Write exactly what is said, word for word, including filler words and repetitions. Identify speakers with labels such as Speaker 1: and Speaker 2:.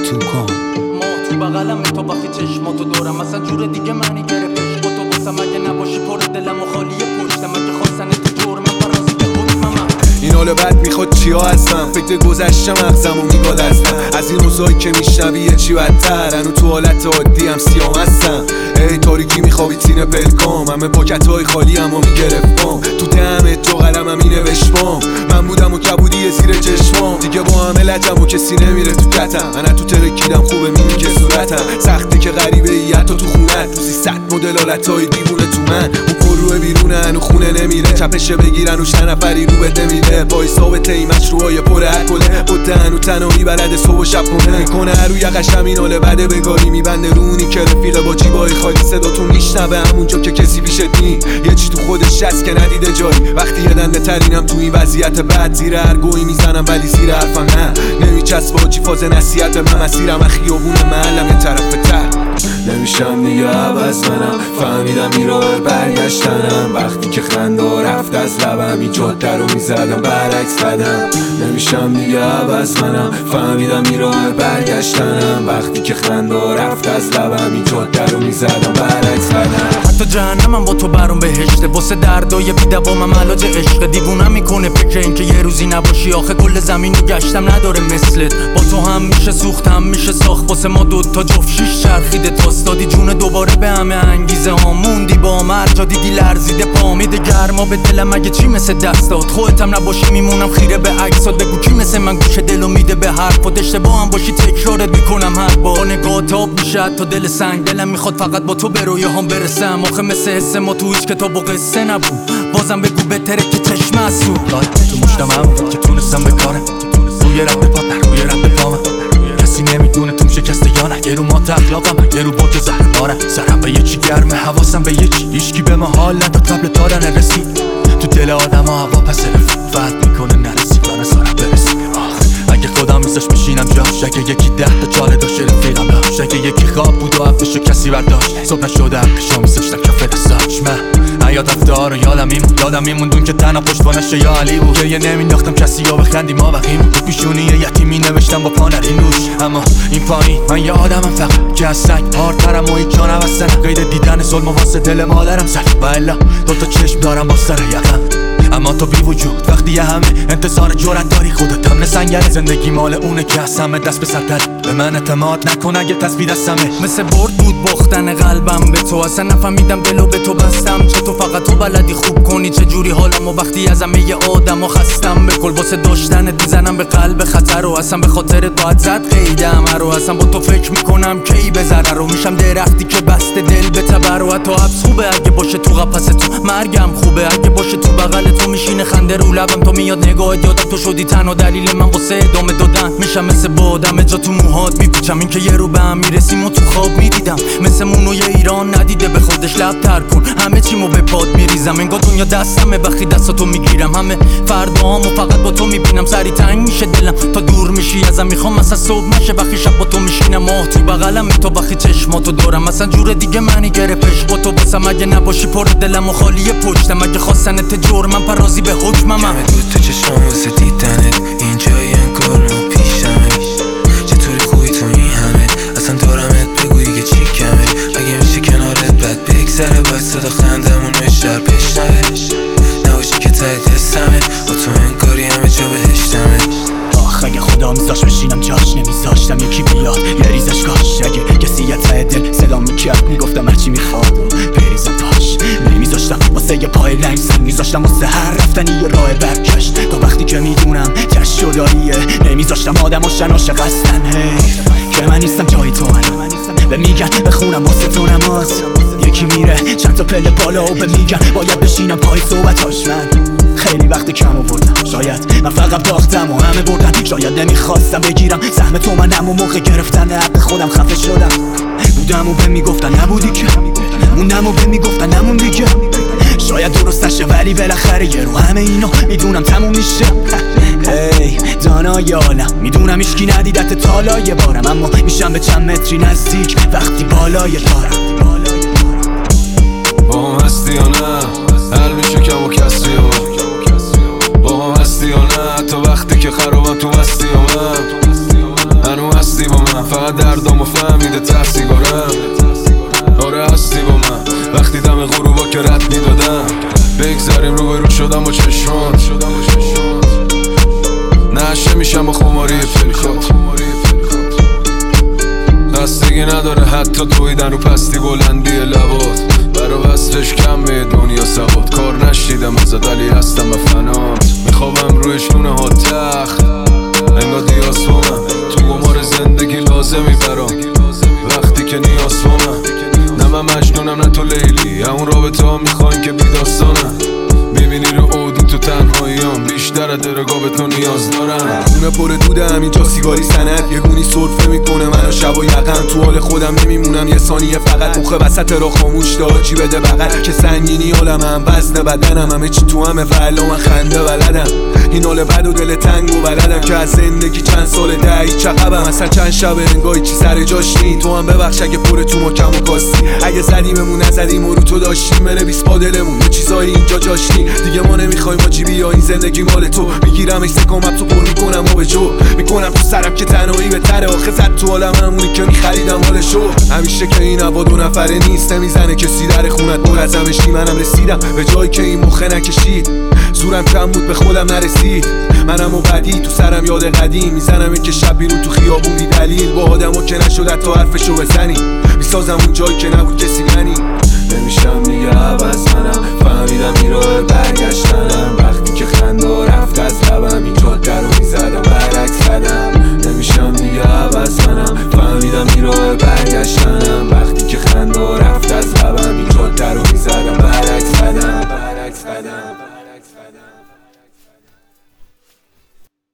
Speaker 1: تو کن
Speaker 2: ما تو بغلم تو وقتی چشماتو دارم اصلا جور دیگه معنی گرفت عشق تو واسم اگه نباشی پر دلم و خالیه پشتم اگه خواستن تو جرمم فرازی به حکمم
Speaker 3: این حال بد میخواد چیا هستم فکر گذشتم مغزمو میگادستم از این روزایی که میشنوی یه چی بدتر هنو تو حالت عادی هم سیاه هستم ای تاریکی میخوابی تینه پلکام همه پاکتهای خالی اما میگرفتم تو دهمت تو قلمم مینوشتم من بودم و کبودی زیر چشمام دیگه با همه لجم و کسی نمیره تو کتم من تو ترکیدم خوبه میبین که صورتم سخته که غریبه ای حتی تو خونت تو سی مدل حالتهای دیوونه تو من اون پروه بیرونه هنو خونه نمیره چپشه بگیرن و چند نفری رو بده میده پای ثابته این مشروعای پر الکله بوده هنو تنهایی بلد صبح و شب کنه کنه هر روی قشم این حاله بده بگاری میبنده رونی که رفیقه با جیبای خالی صداتون میشنوه همونجا که کسی پیشت نی یه چی تو خودش هست که ندیده جایی وقتی یه دنده ترینم تو این وضعیت بد زیر هر گویی میزنم ولی زیر حرفم نه نمیچسبه چی فاز نصیحت من مسیرم خیابون محلم یه طرف تر نمیشم دیگه عوض منم فهمیدم این راه برگشتنم وقتی که خنده رفت از لبم این جاده رو میزدم برعکس بدم نمیشم دیگه عوض منم فهمیدم این راه برگشتنم وقتی که خنده رفت از لبم این جاده رو میزدم برعکس بدم
Speaker 2: حتی جهنمم با تو برام بهشته واسه دردای بی دوامم علاج عشق دیوونم میکنه فکر اینکه یه روزی نباشی آخه کل زمین رو گشتم نداره مثلت با تو هم میشه سوخت هم میشه ساخت واسه ما دوتا جفت شیش چرخیده تاست دادی جون دوباره به همه انگیزه ها موندی با مرجا دیدی لرزیده پامیده گرما به دلم اگه چی مثل دست داد خودتم نباشی میمونم خیره به عکسات بگو کی مثل من گوش دلو میده به حرفات اشتباه هم باشی تکرارت میکنم هر بار نگاه تاب میشه حتی دل سنگ دلم میخواد فقط با تو به رویاهام برسم آخه مثل حس ما تو هیچ کتاب و قصه نبود بازم بگو بهتره که چشم اسو تو مشتم هم که تونستم بکارم روی رد پا در روی رد پامم کسی نمیدونه توم شکسته یا نه یه رو ما تقلاقم یه رو برد زهرمارم سرم به یه چی گرمه حواسم به یه چی هیچکی به ما حال نداد قبل دادن رسید تو دل آدم ها هوا پس رفت فرد میکنه نرسید من سارم برسید اگه خودم میزاش بشینم جاش اگه یکی ده تا چاله داشت رفیقم داشت اگه یکی خواب بود و هفتشو کسی برداشت صبح نشده پیشا میزاشتم کفه دستاش من حیات افتار و یادم میمون یادم میموندون که تنها پشتوانش یا علی بود که یه نمینداختم کسی یا بخندی ما وقیم بود پیشونی یتیمی نوشتم با پانری نوش اما این پایین من یه آدمم فقط که از سنگ هارترم و هیچ جا نبستنم قید دیدن ظلم و واسه دل مادرم زد و الا دوتا چشم دارم با سر یقم اما تو بی وجود وقتی همه انتظار جرأت داری خودت هم نسنگره زندگی مال اونه که از همه دست به سرتر به من اعتماد نکن اگه تصویر دستمه مثل برد بود باختن قلبم به تو اصلا نفهمیدم دلو به تو بستم چه تو فقط تو بلدی خوب کنی چه جوری حالم و وقتی از همه ی آدم و خستم به کل واسه داشتنت میزنم به قلب خطر و اصلا به خاطرت باید زد قیدم رو اصلا با تو فکر میکنم کی به ضرر رو میشم درختی که بسته دل به تبر و حتی حبس خوبه اگه باشه تو قفس تو مرگم خوبه اگه باشه تو بغل تو میشینه خنده رو لبم تو میاد نگاهت یادم تو شدی تنها دلیل من واسه ادامه دادن میشم مثل بادم جا تو موهات میپیچم این که یه رو به هم میرسیم و تو خواب میدیدم مثل مونوی ایران ندیده به خودش لب تر کن همه چیمو به پاد میریزم انگار دنیا دستمه وقتی دستاتو میگیرم همه فرداهامو فقط با تو میبینم سری تنگ میشه دلم تا دور میشی ازم میخوام مثلا صبح نشه وقتی شب با تو میشینم ماه تو بغلم تو وقتی چشماتو دارم مثلا جور دیگه معنی گرفتش با تو واسم اگه نباشی پر دلم و خالی پشتم اگه خواستنت جرمم پرازی به حکمم
Speaker 1: کمه دو تا چشمام واسه دیدنت اینجایی انگار رو پیشمه چطوری خوبی تو این همه اصلا دارمت بگویی که چی کمه اگه میشه کنارت بد بگذره باید صدا خندمون بشتر بشنوه نباشی که تایید حسمه با تو انگاری همه جا بهشتمه
Speaker 4: آخ اگه خدا میذاش بشینم جاش نمیذاشتم یکی بیاد یه ریزش کاش اگه کسی یه ته دل صدا میکرد میگفتم هرچی میخواد بریزم تاش نمیذاشتم واسه یه پای لنگ سن میذاشتم واسه هر رفتنی یه راه برگشت تا وقتی که میدونم کش شداریه نمیذاشتم آدم و شناش قصدن که من نیستم جای تو هنم به میگن بخونم واسه تو نماز یکی میره چند تا پله بالا و به میگن باید بشینم پای صحبتاش من خیلی وقت کم آوردم شاید من فقط باختم و همه بردن شاید نمیخواستم بگیرم سهم تو منم و موقع گرفتن حق خودم خفه شدم بودم و به میگفتن نبودی که موندم و به میگفتن نمون دیگه شاید درست نشه ولی بالاخره یه رو همه اینا میدونم تموم میشه ای دانای عالم میدونم ایشکی ندیدت تالای بارم اما میشم به چند متری نزدیک وقتی بالای دارم
Speaker 3: با هم هستی یا نه حل میشه کم و کسری با هم هستی یا نه تا وقتی که خرابم تو مستی یا من هنو هستی با من فقط وقتی دم غروبا که رد میدادم بگذاریم رو به رو شدم با چشمات نشه میشم با خماری پلکات دستگی نداره حتی تویدن رو پستی بلندی لبات برا وصفش کمه دنیا سواد کار نشیدم ازت ولی هستم به فنات میخوابم روی شونه ها تخت انگار دیاز با من تو گمار زندگی لازمی برام وقتی که نیاز با من نه من مجنونم نه تو لیلی همون رابطه ها میخواین که بیداستانم میبینی رو عودی تو تنهاییام بیشتر از درگاه به تو نیاز دارم خونه پر دوده همینجا سیگاری سند یه گونی سرفه میکنه منو شب و یقم تو حال خودم نمیمونم یه ثانیه فقط مخه وسط را خاموش داجی بده بغل که سنگینی حالم هم وزن بدنم همه چی تو همه ولا من خنده بلدم این حال بد و دل تنگ و بلدم که از زندگی چند سال دهی چقبم اصلا چند شب انگاهی چی سر جاش نی تو هم ببخش اگه پر تو ما کم و کاستی اگه زدیممون نزدیم و رو تو داشتیم بنویس با دلمون یه چیزایی اینجا جاش نی دیگه ما نمیخوایم آجی بیا این زندگی مال تو میگیرم ایسه کامم تو پر میکنم و به جو میکنم تو سرم که تنهایی به تره آخه زد تو حالم همونی که میخریدم حالشو همیشه که این هوا دو نفره نیست نمیزنه کسی در خونت بر ازم اشتی منم رسیدم به جایی که این مخه نکشید زورم کم بود به خودم نرسید منم و بدی تو سرم یاد قدیم میزنم این که شب بیرون تو خیابون بی دلیل با آدمو که نشد تا حرفشو بزنی میسازم اون جایی که نبود کسی منی نمیشم دیگه